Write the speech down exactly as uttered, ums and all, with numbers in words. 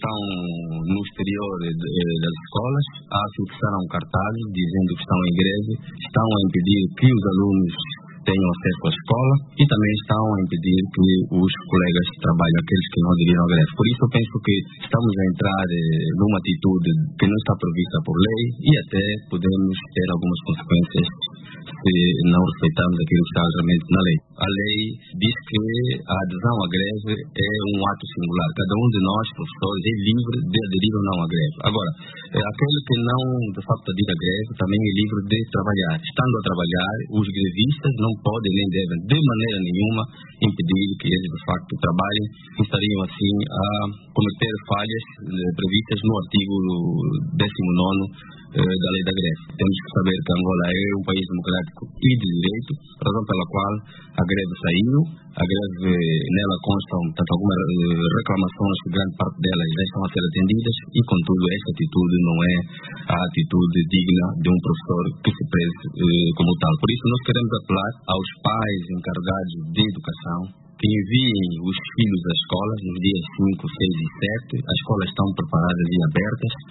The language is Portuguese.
estão no exterior de, de, das escolas, a fixaram cartazes dizendo que estão em greve, estão a impedir que os alunos tenham acesso à escola e também estão a impedir que os colegas trabalhem, aqueles que não aderiram à greve. Por isso eu penso que estamos a entrar eh, numa atitude que não está prevista por lei e até podemos ter algumas consequências se não respeitarmos aquilo que está realmente na lei. A lei diz que a adesão à greve é um ato singular. Cada um de nós, professores, é livre de aderir ou não à greve. Agora, eh, aquele que não, de facto, aderir à greve também é livre de trabalhar. Estando a trabalhar, os grevistas não podem nem devem, de maneira nenhuma, impedir que eles, de facto, trabalhem. Estariam, assim, a cometer falhas eh, previstas no artigo décimo nono eh, da lei da greve. Temos que saber que Angola é um país democrático e de direito, razão pela qual a greve saiu. A greve, nela constam tanto algumas eh, reclamações, que grande parte delas já estão a ser atendidas e, contudo, esta atitude não é a atitude digna de um professor que se preze eh, como tal. Por isso, nós queremos apelar aos pais encarregados de educação que enviem os filhos às escolas nos dias cinco, seis e sete. As escolas estão preparadas e abertas.